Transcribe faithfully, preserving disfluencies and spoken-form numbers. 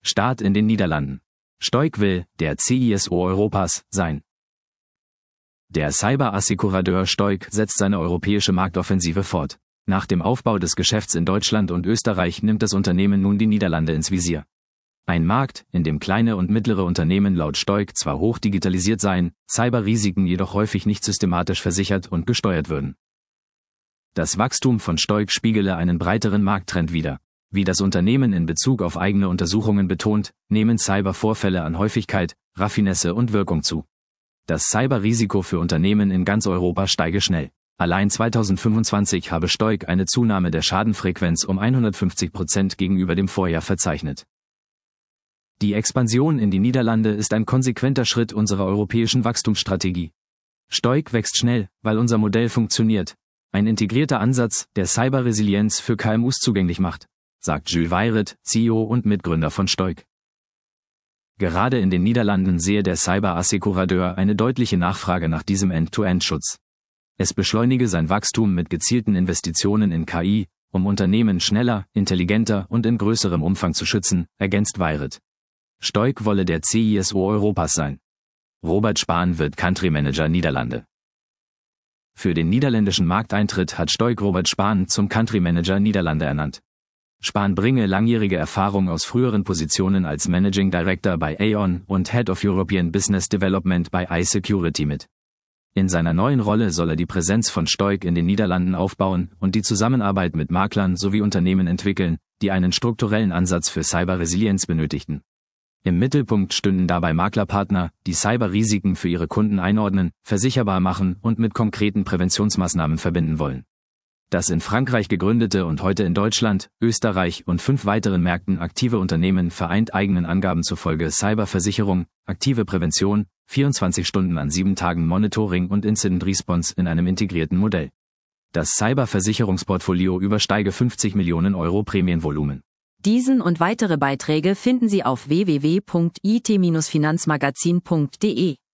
Start in den Niederlanden. Stoic will der C I S O Europas sein. Der Cyber-Assekurateur Stoic setzt seine europäische Marktoffensive fort. Nach dem Aufbau des Geschäfts in Deutschland und Österreich nimmt das Unternehmen nun die Niederlande ins Visier. Ein Markt, in dem kleine und mittlere Unternehmen laut Stoic zwar hoch digitalisiert seien, Cyberrisiken jedoch häufig nicht systematisch versichert und gesteuert würden. Das Wachstum von Stoic spiegele einen breiteren Markttrend wider. Wie das Unternehmen in Bezug auf eigene Untersuchungen betont, nehmen Cybervorfälle an Häufigkeit, Raffinesse und Wirkung zu. Das Cyberrisiko für Unternehmen in ganz Europa steige schnell. Allein zweitausendfünfundzwanzig habe Stoic eine Zunahme der Schadenfrequenz um hundertfünfzig Prozent gegenüber dem Vorjahr verzeichnet. Die Expansion in die Niederlande ist ein konsequenter Schritt unserer europäischen Wachstumsstrategie. Stoic wächst schnell, weil unser Modell funktioniert. Ein integrierter Ansatz, der Cyberresilienz für K M Us zugänglich macht, sagt Jules Weyret, C E O und Mitgründer von Stoic. Gerade in den Niederlanden sehe der Cyber-Assekurateur eine deutliche Nachfrage nach diesem End-to-End-Schutz. Es beschleunige sein Wachstum mit gezielten Investitionen in K I, um Unternehmen schneller, intelligenter und in größerem Umfang zu schützen, ergänzt Weyret. Stoic wolle der C I S O Europas sein. Robert Spahn wird Country Manager Niederlande. Für den niederländischen Markteintritt hat Stoic Robert Spahn zum Country Manager Niederlande ernannt. Spahn bringe langjährige Erfahrung aus früheren Positionen als Managing Director bei Aon und Head of European Business Development bei iSecurity mit. In seiner neuen Rolle soll er die Präsenz von Stoic in den Niederlanden aufbauen und die Zusammenarbeit mit Maklern sowie Unternehmen entwickeln, die einen strukturellen Ansatz für Cyberresilienz benötigten. Im Mittelpunkt stünden dabei Maklerpartner, die Cyberrisiken für ihre Kunden einordnen, versicherbar machen und mit konkreten Präventionsmaßnahmen verbinden wollen. Das in Frankreich gegründete und heute in Deutschland, Österreich und fünf weiteren Märkten aktive Unternehmen vereint eigenen Angaben zufolge Cyberversicherung, aktive Prävention, vierundzwanzig Stunden an sieben Tagen Monitoring und Incident Response in einem integrierten Modell. Das Cyberversicherungsportfolio übersteige fünfzig Millionen Euro Prämienvolumen. Diesen und weitere Beiträge finden Sie auf w w w punkt i t Bindestrich finanzmagazin punkt de.